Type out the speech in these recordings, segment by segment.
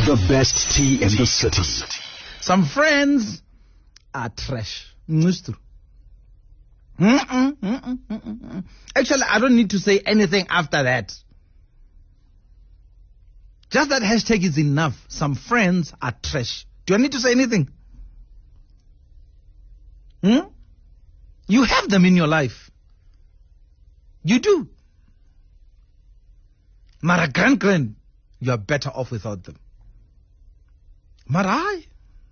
The best tea in the city. Some friends are trash. Actually, I don't need to say anything after that. Just that hashtag is enough. Some friends are trash. Do I need to say anything? You have them in your life. You do. Mara grand, you are better off without them. Mara,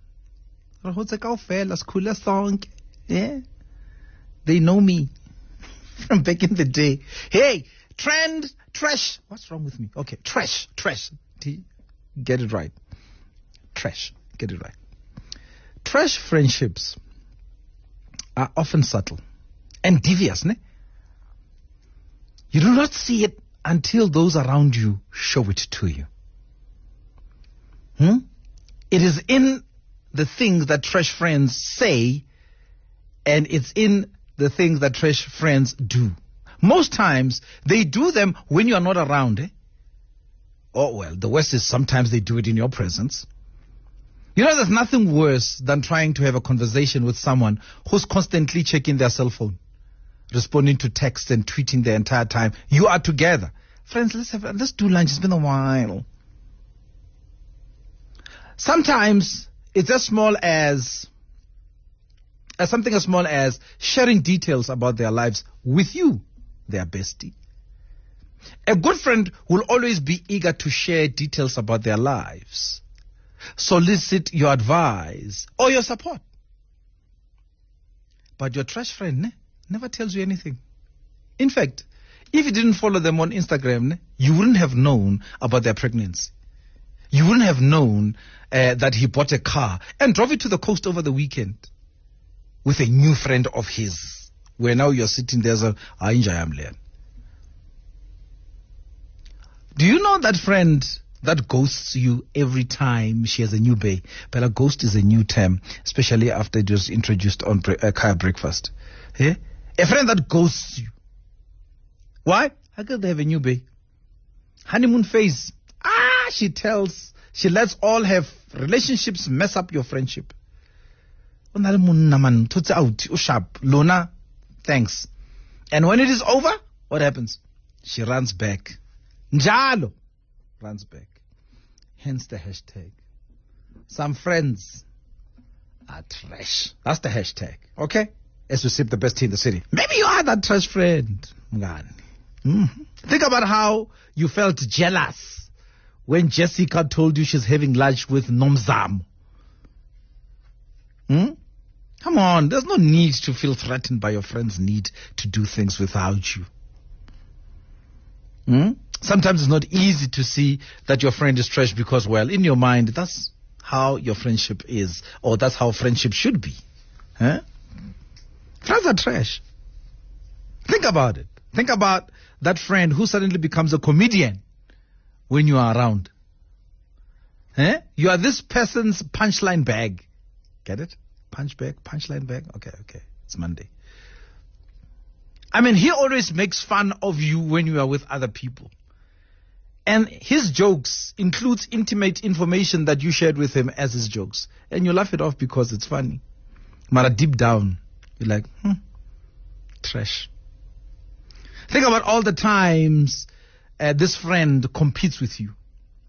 yeah. They know me from back in the day. Hey, trend, trash. What's wrong with me? Okay, trash. Get it right. Trash. Get it right. Trash friendships are often subtle and devious, ne? You do not see it until those around you show it to you. It is in the things that trash friends say, and it's in the things that trash friends do. Most times, they do them when you are not around, eh? Oh, well, the worst is sometimes they do it in your presence. You know, there's nothing worse than trying to have a conversation with someone who's constantly checking their cell phone, responding to texts and tweeting the entire time. You are together. Friends, let's do lunch. It's been a while. Sometimes it's as small as something as small as sharing details about their lives with you, their bestie. A good friend will always be eager to share details about their lives, solicit your advice or your support. But your trash friend never tells you anything. In fact, if you didn't follow them on Instagram, you wouldn't have known about their pregnancy. You wouldn't have known that he bought a car and drove it to the coast over the weekend with a new friend of his, where now you're sitting there saying, do you know that friend that ghosts you every time she has a new bae? But a ghost is a new term, especially after it was introduced on Kaya Breakfast. Yeah? A friend that ghosts you. Why? How could they have a new bae? Honeymoon phase. She lets all her relationships mess up your friendship. Lona, thanks. And when it is over, what happens? She runs back. Njalo runs back. Hence the hashtag. Some friends are trash. That's the hashtag. Okay? As we sip the best tea in the city. Maybe you are that trash friend. Think about how you felt jealous when Jessica told you she's having lunch with Nomzamo. Come on, there's no need to feel threatened by your friend's need to do things without you. Sometimes it's not easy to see that your friend is trash because, well, in your mind, that's how your friendship is, or that's how friendship should be. Friends are trash. Think about it. Think about that friend who suddenly becomes a comedian when you are around. You are this person's punchline bag. Get it? Punchline bag? Okay. It's Monday. I mean, he always makes fun of you when you are with other people. And his jokes includes intimate information that you shared with him as his jokes. And you laugh it off because it's funny. But deep down, you're like, trash. Think about all the times this friend competes with you.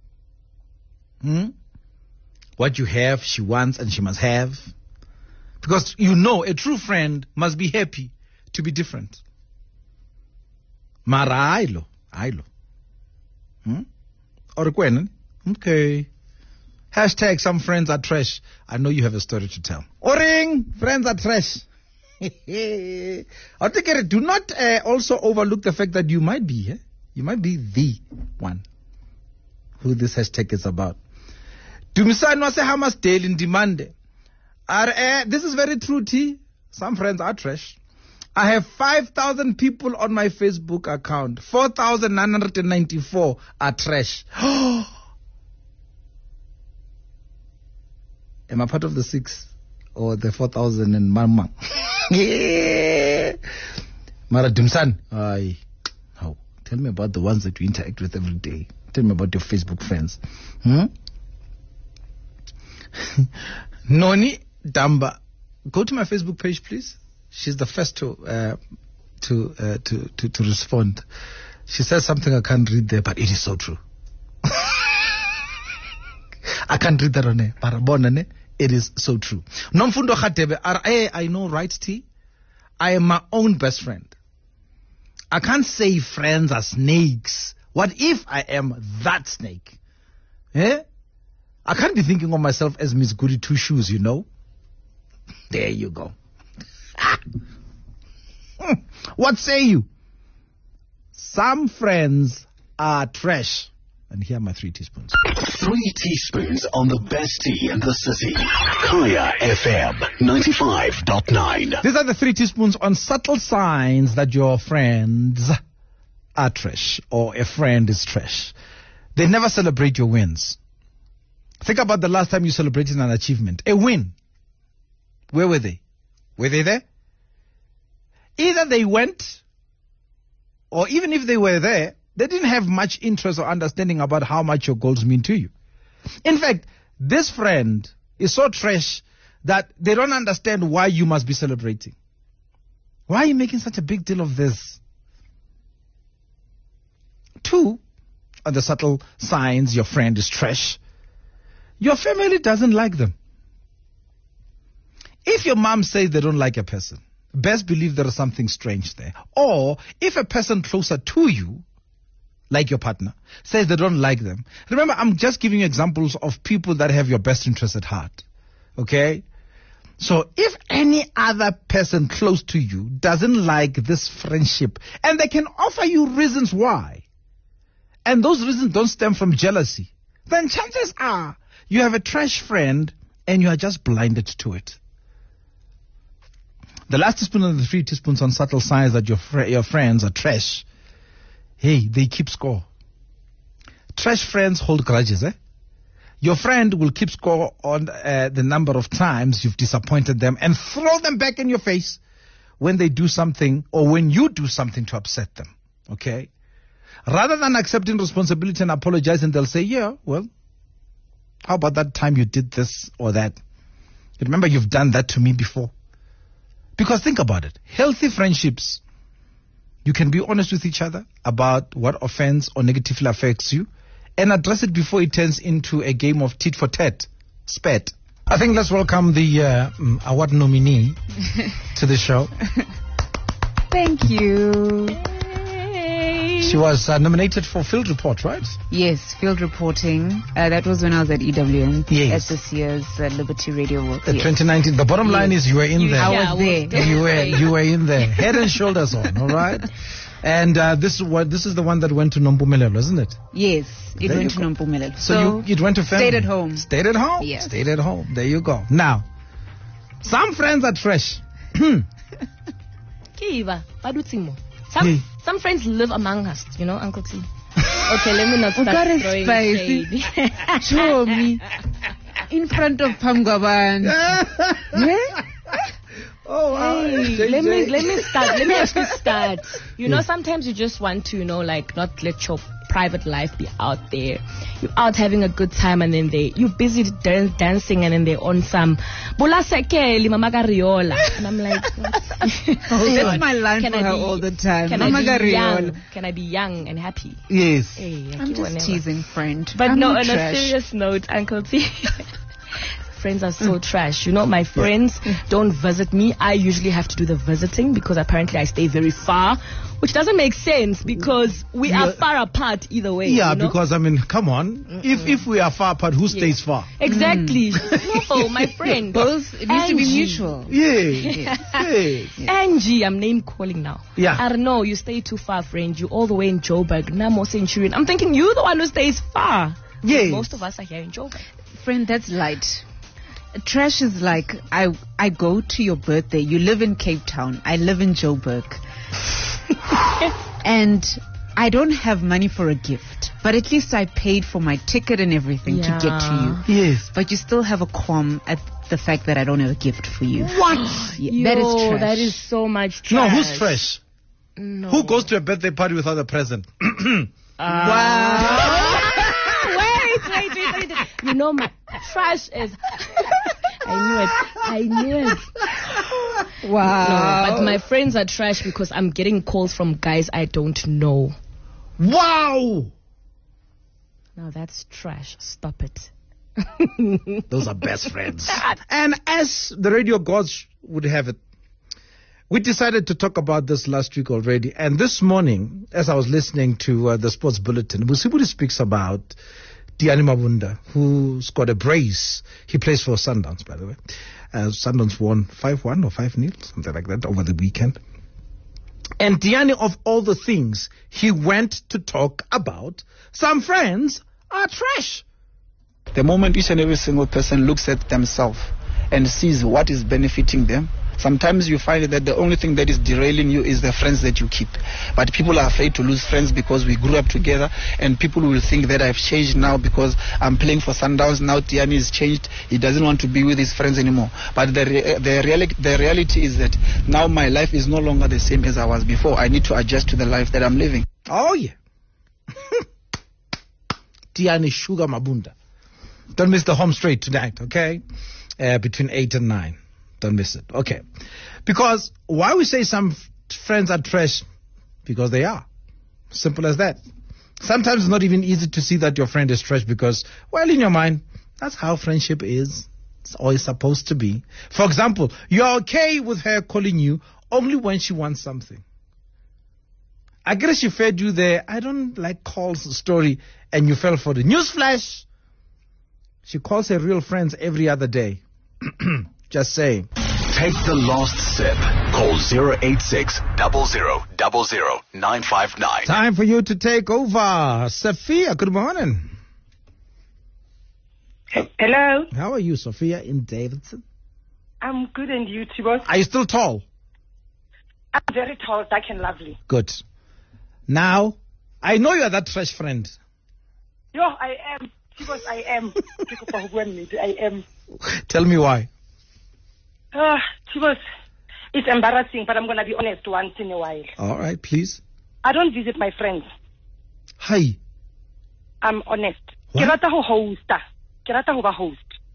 What you have, she wants and she must have. Because you know a true friend must be happy to be different. Mara ailo. Okay. Hashtag some friends are trash. I know you have a story to tell. Oring, friends are trash. Do not also overlook the fact that you might be the one who this hashtag is about. Dumisani wase Hammersdale in Demande. This is very true, T. Some friends are trash. I have 5,000 people on my Facebook account. 4,994 are trash. Am I part of the 6 or the 4,000 and mama? Mara Dumsan. Tell me about the ones that you interact with every day. Tell me about your Facebook friends. Noni Damba. Go to my Facebook page, please. She's the first to respond. She says something I can't read there, but it is so true. I can't read that on air, but it is so true. Nomfundo Khatebe, I know, right, T? I am my own best friend. I can't say friends are snakes. What if I am that snake? Eh? I can't be thinking of myself as Miss Goody Two Shoes, you know? There you go. What say you? Some friends are trash. And here are my 3 teaspoons. 3 teaspoons on the best tea in the city. Kaya FM 95.9. These are the 3 teaspoons on subtle signs that your friends are trash or a friend is trash. They never celebrate your wins. Think about the last time you celebrated an achievement, a win. Where were they? Were they there? Either they went, or even if they were there, they didn't have much interest or understanding about how much your goals mean to you. In fact, this friend is so trash that they don't understand why you must be celebrating. Why are you making such a big deal of this? 2, are the subtle signs your friend is trash. Your family doesn't like them. If your mom says they don't like a person, best believe there is something strange there. Or if a person closer to you, like your partner, says they don't like them. Remember, I'm just giving you examples of people that have your best interest at heart. Okay? So if any other person close to you doesn't like this friendship, and they can offer you reasons why, and those reasons don't stem from jealousy, then chances are you have a trash friend and you are just blinded to it. The last teaspoon of the 3 teaspoons on subtle signs that your friends are trash. Hey, they keep score. Trash friends hold grudges, eh? Your friend will keep score on the number of times you've disappointed them and throw them back in your face when they do something or when you do something to upset them, okay? Rather than accepting responsibility and apologizing, they'll say, yeah, well, how about that time you did this or that? Remember, you've done that to me before. Because think about it. Healthy friendships, you can be honest with each other about what offends or negatively affects you and address it before it turns into a game of tit for tat, spat. I think let's welcome the award nominee to the show. Thank you. She was nominated for Field Report, right? Yes, field reporting. That was when I was at EWN. Yes. At this year's Liberty Radio Awards. The 2019. The bottom line is you were in there. I was there. You were in there, head and shoulders on. All right. And this is the one that went to Nompumelelo, isn't it? Yes, it There went you to go. Nompumelelo. So it went to family. Stayed at home. Stayed at home. Yes. Stayed at home. There you go. Now, some friends are trash. Kiva, Padutsimo. Hey. Some friends live among us, you know, Uncle T. Okay, let me not start Got it throwing spicy. shade. Show me. In front of Pamgaban. Yeah? Oh, wow. Hey, let me actually start. You know, sometimes you just want to, you know, like not let your private life be out there. You're out having a good time and then you're busy dancing and then they're on some Bula Sekeli, Mama Gariola. And I'm like, That's my line for her all the time. Can Mama I be Gariola. young? Can I be young and happy? Yes. Hey, I'm just teasing, friend. But I'm no, not on trash. a serious note, Uncle T, friends are so trash. You know, my friends don't visit me. I usually have to do the visiting because apparently I stay very far, which doesn't make sense because we are far apart either way. Yeah, you know? because I mean, come on. If we are far apart, who stays far? Exactly. No, my friend. Both, it needs to be Angie. mutual. Yeah. Yes. Angie, I'm name calling now. Yeah. I don't know, you stay too far, friend. You all the way in Joburg, Namo Centurion. I'm thinking you're the one who stays far. Yes. Most of us are here in Joburg. Friend, that's light. Trash is like, I go to your birthday. You live in Cape Town. I live in Joburg. And I don't have money for a gift. But at least I paid for my ticket and everything to get to you. Yes. But you still have a qualm at the fact that I don't have a gift for you. What? Yeah, that is Yo, trash. that is so much trash. No, who's trash? No. Who goes to a birthday party without a present? Wow. Wait. You know, my trash is I knew it. Wow. No, but my friends are trash because I'm getting calls from guys I don't know. Wow! Now that's trash. Stop it. Those are best friends. And as the radio gods would have it, we decided to talk about this last week already. And this morning, as I was listening to the sports bulletin, Musibudi speaks about Tiani Mabunda, who scored a brace. He plays for Sundowns, by the way. Sundowns won 5-1 or 5-0, something like that, over the weekend. And Tiani, of all the things, he went to talk about some friends are trash. The moment each and every single person looks at themselves and sees what is benefiting them, sometimes you find that the only thing that is derailing you is the friends that you keep. But people are afraid to lose friends because we grew up together, and people will think that I've changed now because I'm playing for Sundowns. Now Tiani is changed. He doesn't want to be with his friends anymore. But the reality is that now my life is no longer the same as I was before. I need to adjust to the life that I'm living. Oh, yeah. Tiani Sugar Mabunda. Don't miss the home straight tonight, okay? Between 8 and 9. Don't miss it. Okay. Because why we say some friends are trash? Because they are. Simple as that. Sometimes it's not even easy to see that your friend is trash because, well, in your mind, that's how friendship is. It's always supposed to be. For example, you're okay with her calling you only when she wants something. I guess she fed you the I don't like calls story and you fell for the newsflash. She calls her real friends every other day. Just saying. Take the last sip. Call 086 0000 959. Time for you to take over. Sophia, good morning. Hello. How are you, Sophia, in Davidson? I'm good, and you, Tibos? Are you still tall? I'm very tall, dark and lovely. Good. Now, I know you are that trash friend. Yo, I am. Tibos, I am. I am. Tell me why. Tibos, it's embarrassing, but I'm going to be honest once in a while. All right, please. I don't visit my friends. Hi. I'm honest. What? Ke rata ho ba host.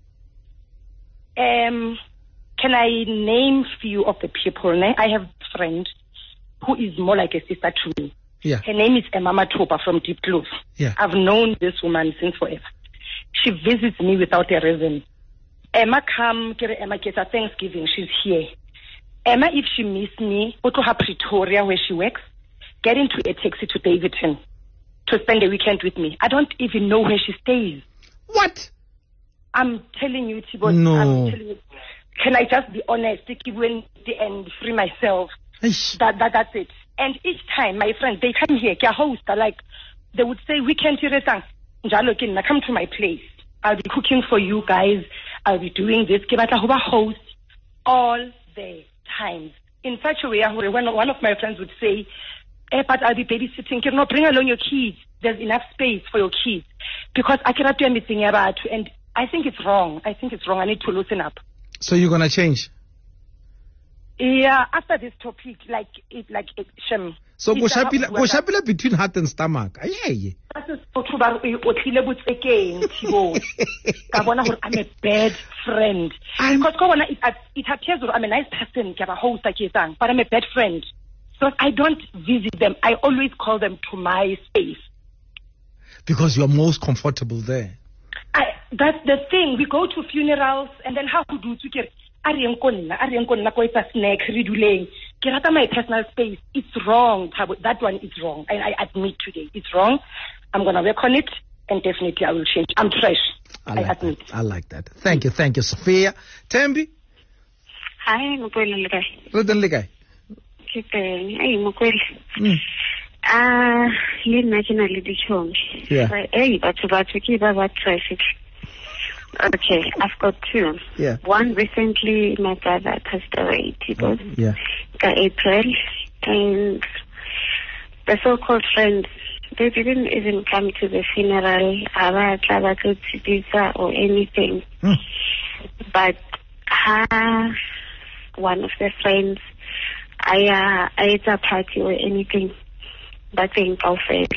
Can I name few of the people? Ne? I have a friend who is more like a sister to me. Yeah. Her name is Emma Matopa from Deep Close. Yeah. I've known this woman since forever. She visits me without a reason. Emma come, Emma gets a Thanksgiving, she's here. Emma, if she miss me, go to her Pretoria where she works, get into a taxi to Davidson to spend the weekend with me. I don't even know where she stays. What? I'm telling you, Tibot. No. I'm telling you. Can I just be honest, and free myself? That's it. And each time, my friends, they come here, host, like, they would say, weekend, come to my place. I'll be cooking for you guys. I'll be doing this. Host all the time. In such a way, when one of my friends would say, but I'll be babysitting, bring along your kids. There's enough space for your kids. Because I cannot do anything about it. And I think it's wrong. I need to loosen up. So you're going to change? Yeah, after this topic, shame. So go shapila between heart and stomach. Aye. That is I'm a bad friend. Because it appears that I'm a nice person, but I'm a bad friend. So I don't visit them. I always call them to my space. Because you're most comfortable there. That's the thing. We go to funerals and then how to do it. My personal space. It's wrong. That one is wrong. And I admit today it's wrong. I'm going to work on it and definitely I will change. I'm trash. I admit. I like that. Thank you, Sophia. Tembi? Hi, Mukweli. Rudan Ligai. Hey, Mukweli. Yeah. Hey, but to keep about traffic. Okay, I've got two. Yeah. One, recently my brother passed away. Yeah. April, and the so-called friends, they didn't even come to the funeral, or anything. But one of the friends, I ate a party or anything, but then I'll fail.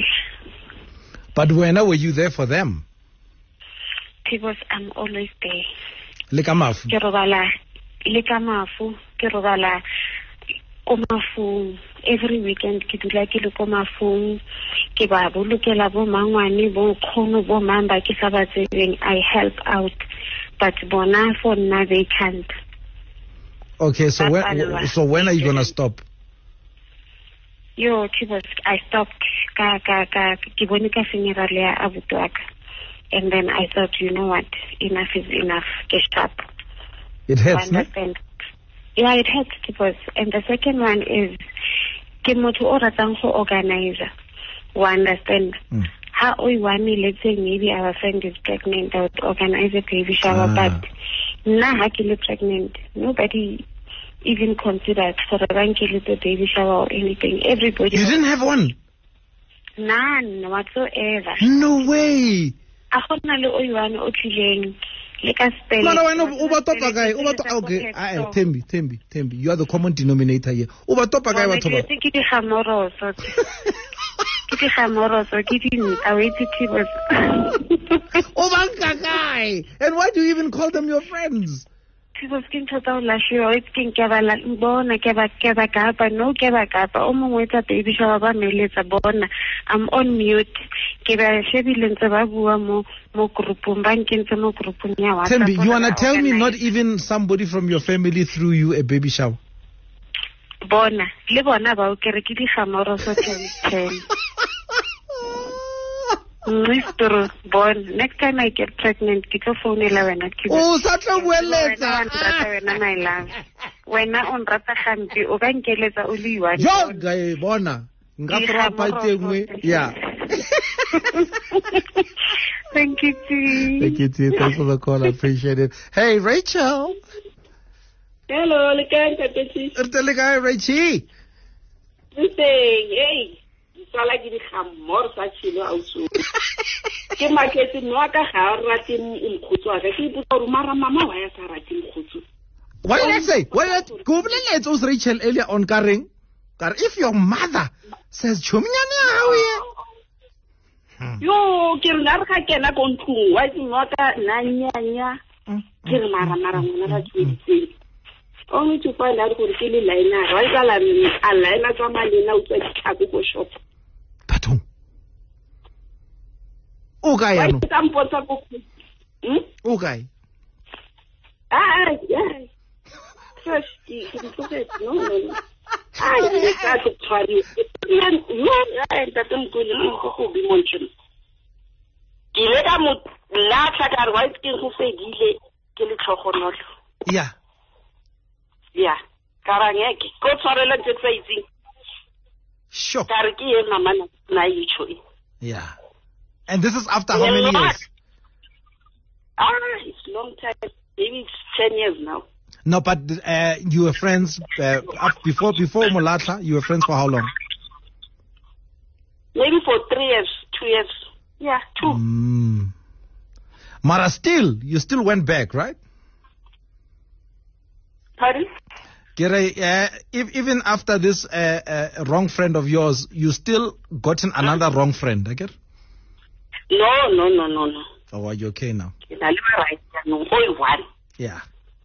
But when were you there for them? Because I'm always there. Le ka mafu. Ke robala le ka mafu, ke robala ko mafung. Every weekend ke dula ke le ko mafung. Ke ba bolokela bo mangwane bo khono bo mamba ke sa ba tsebeng. I help out, but bona for now they can't. Okay, so when are you gonna stop? Yo, I stopped ke bone ka funeral ya abuti wa ka. And then I thought, you know what, enough is enough. Get up. It hurts, no? Yeah, it hurts, because. And the second one is, ke motho o ratang go organize. We understand. How we want me, let's say maybe our friend is pregnant, I would organize a baby shower, but now ha ke le pregnant, nobody even considered for a little baby shower or anything. Everybody. You didn't have one? None whatsoever. No way. Okay, Tembi, you are the common denominator here. And why do you even call them your friends? I'm on mute. Tembi, you wanna tell me not even somebody from your family threw you a baby shower? Bona, le bona ba o kere ke di gamoro so 10. Next time I get pregnant, ke tlo founela wena ke. Oh, sa tla bueletsa. My love. Wena on rata gampi o ka nkeletsa o le one. Jo, guy, bona. Nga tra parte ngwe. Yeah. Thank you, T. Thank you, T. Thanks for the call. I appreciate it. Hey, Rachel. Hello, Lekai. Rachel. Hey. Sala ke di gamor sa tshilo auso ke maketse no ka ga rate mkhutso ga ke ipotsa gore mara mama wa ya sa rate mkhutso. Why let's say go boleletse o Rachel earlier on kareng kar if your mother says chomnyane how ye yo ke re ga kena ko ntlung wa di nota nanyanya ke re mara ngwana ra tshweditse only to find out gore ke le line ra ikala a line tsa malena o tswa ditlhako ko shop. Patong. Okay, ya no. Okay. Yeah. Fresh, no. I got to try it. No, I don't go to be mentioned. Dilega mo la tla right ke go fedile ke le tlhogonolo. Yeah. Yeah. Karangeke. Go tshwarela tse tsaitsi. Sure. Yeah. And this is after how many years? It's a long time. Maybe it's 10 years now. No, but you were friends before Molatla. You were friends for how long? Maybe for 3 years, 2 years. Yeah, 2. Mara, you still went back, right? Pardon? Even after this wrong friend of yours, you still gotten another wrong friend, I get? No. Oh, are you okay now? Yeah.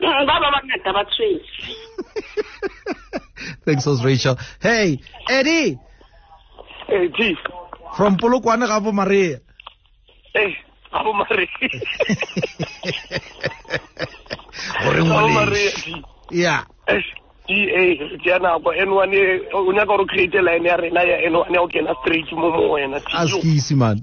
Thanks, Rachel. Hey, Eddie. Hey, Chief. From Polokwane, Gabo Maria. Hey, Gabo Maria. Gabo Maria. Yeah. Jana go N1 o nya go create line ya rena ya N1 o kena straight mo wena ask easy man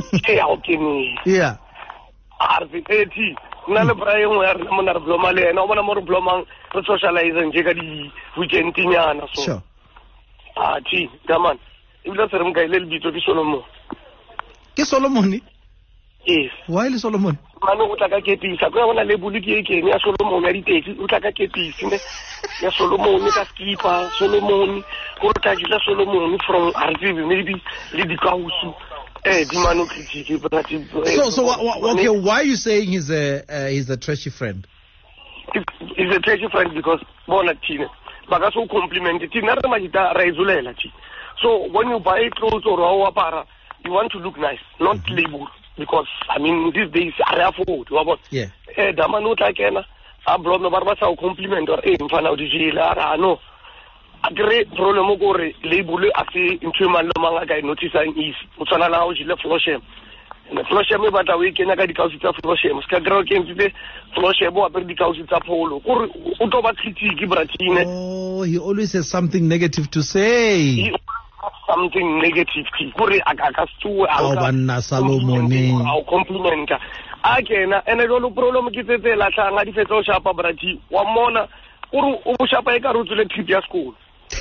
yeah RVT na le Brian wa rena mo na re bloma le ena o bona mo re blomang re socialize nje ka di weekend nyana so sure T daman ibla se re mga ile lebitso ke Solomon. Ke Solomon? Yes. Why le Solomon? Mano o tla ka ketisa go bona le bulu ke eng ya Solomon ya diteki o tla ka ketisi ne ya Solomon ka skipa Solomon go tla jula Solomon from RV maybe le dikausu di mano critique but so okay, why are you saying he's a trashy friend? He's a trashy friend because bona Tina baka so compliment Tina re majita ra izulela Tina. So when you buy clothes or apara you want to look nice, not label. Because I mean these days I afford yeah. damane o tla kena a blome ba re ba sa o compliment or mfana o di jile a no a kre problem go re label a se ntwe mang le mang a ka noticeang is o tsana la o jile floshem ne floshem e batla o ikenya ka dikausi tsa floshem ska gro ke ntse floshem o apere dikausi tsa polo gore o to ba critique bratine. Oh, he always has something negative to say. Something negative gore aka stu a banna Salomone a compliment a kena ene lo problem ke tsetse la tlanga di fetsa o shapa brati wa mona o shapa e ka rutsule trip ya school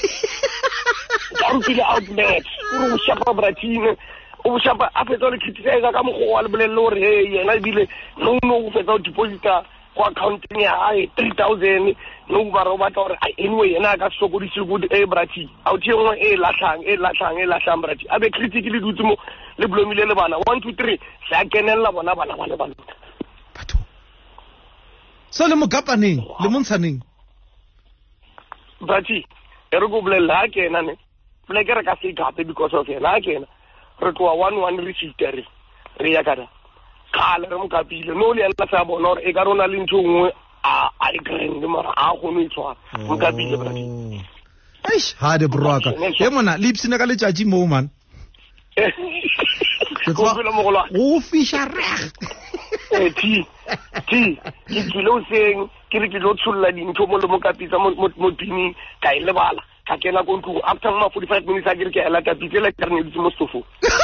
ka rutsule outlet o shapa bratine o shapa a fetsa le criticize ka mo go wa le bolelo re hey yena bile no o fetsa o deposita ko accounting ya hae 3000 no ba ro ba tore anyway yena ka sokodisi good brati a o tiengwe e latlang brati a be critique le dutse mo le blomile le bana 1 2 3 sa kenella bona ba le batho so le mo kapaneng le montshaneng brati e re go bolela kena ne pleke re ka se gape because of yena kena re tloa 1 re shiteri re ya kana kale re mo kapile no le ela sa bona re e ka rona le ntho ngwe a e grand mara a go no itshwa mo kapile brati eish ha de broaka e mona lipsine ka letjatji mo man o fisha reg ti ke tlo seng ke re ke lo tsulla dintho mo le mo kapitsa mo pini ka ile bala ka kena go ntlo after 45 minutes a ke re ke ela kapitse le ka rene mo stofo.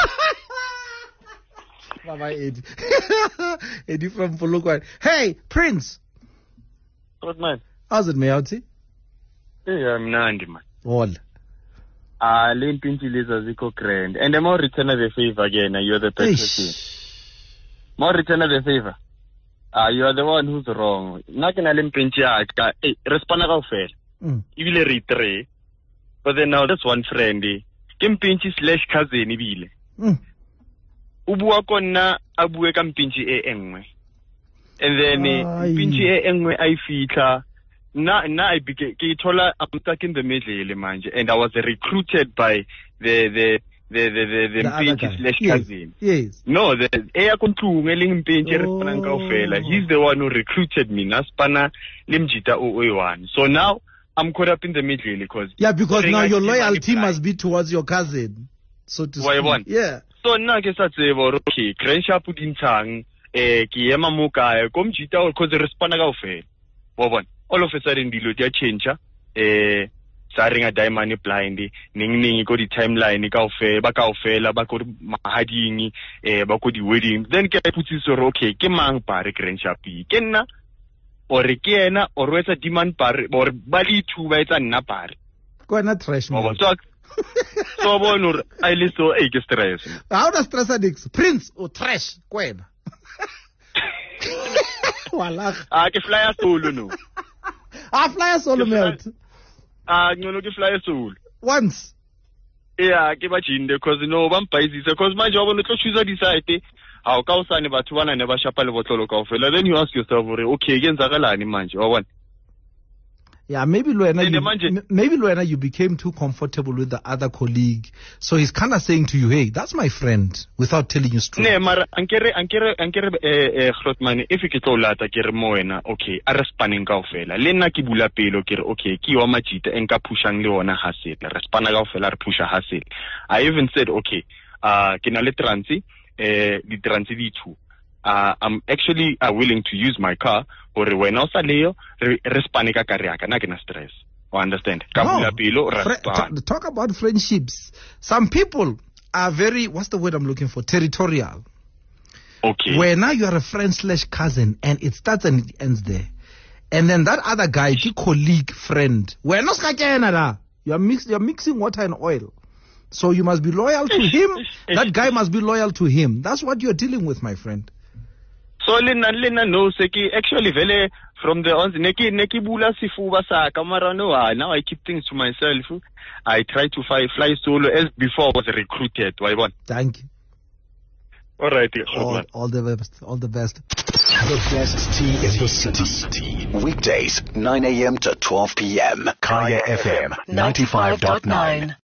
Baba Eddie from Polokwane. Hey, Prince. What man? How's it, Mayouti? Yeah, I'm Nandi, man. All. Lane Pinti Liza Ziko Grand. And the more return of the favor again, you're the person. More return of the favor. You are the one who's wrong. Not in a Limpinti, respond about fair. You will retrace. But then now that's one friend. Kim Pinti / cousin, Ibile. Ubua kona abuwe ka mpinchi e engwe. And then mpinchi e engwe I fita na I became I'm stuck in the middle manje, and I was recruited by the mpinchi / cousin. Yes. No, the eya kontu ngeling mpinchi respana kaofela. He's the one who recruited me. Naspana limjita o1. So now I'm caught up in the middle because now your loyalty must be towards your cousin. So to speak. Yeah. So now ke sa tsebo okay Crenshaw putintang ke ema mo kae kom jita o cause respond ka ofela wa bona all of a sudden dilo dia change sa ringa diamond blind ning go di timeline ka ofela ba go mahading ba go di wedding then ke putsiso okay ke mang pare Crenshaw ke nna or ke ena or wetsa demand pare or ba li two ba etsa nna pare go na trash mo so bonur I listo e ke stress. How does stress addicts? Prince or trash kwena. Wala. Ke flyer solo no. Flyer solo melt. Ngono ke flyer solo. Once. Yeah, ke ba jinde because no ba mpaizisa because manje wa bona tlo choose decide how ka usane batho bana ne ba shapa le botlolo ka ofela then you ask yourself okay ke nzakalani manje wa bona. Yeah, maybe Luena, you became too comfortable with the other colleague. So he's kind of saying to you, hey, that's my friend, without telling you straight. Ne, mara, ankere, Grotman, if you get all that, okay, arrespaning kaofela. Lena ki bula pelo, okay, ki wa machita, enka pushang leona hasil, respana kaofela, pusha hasil. I even said, okay, kinale transi, di transi di tu. I'm actually willing to use my car or when I leo respanica kariaka na kena stress. You understand? Talk about friendships. Some people are very, what's the word I'm looking for? Territorial. Okay. Where now you are a friend / cousin and it starts and it ends there. And then that other guy, colleague, friend, you're mixing water and oil. So you must be loyal to him. That guy must be loyal to him. That's what you're dealing with, my friend. So Lena no seki actually vele from the on neki bula sifuba sa kamera no now I keep things to myself. I try to fly solo as before I was recruited. Why one? Thank you. All right. All the best. All the best. The best tea in the city. Weekdays 9 a.m. to 12 p.m. Kaya FM 95.9.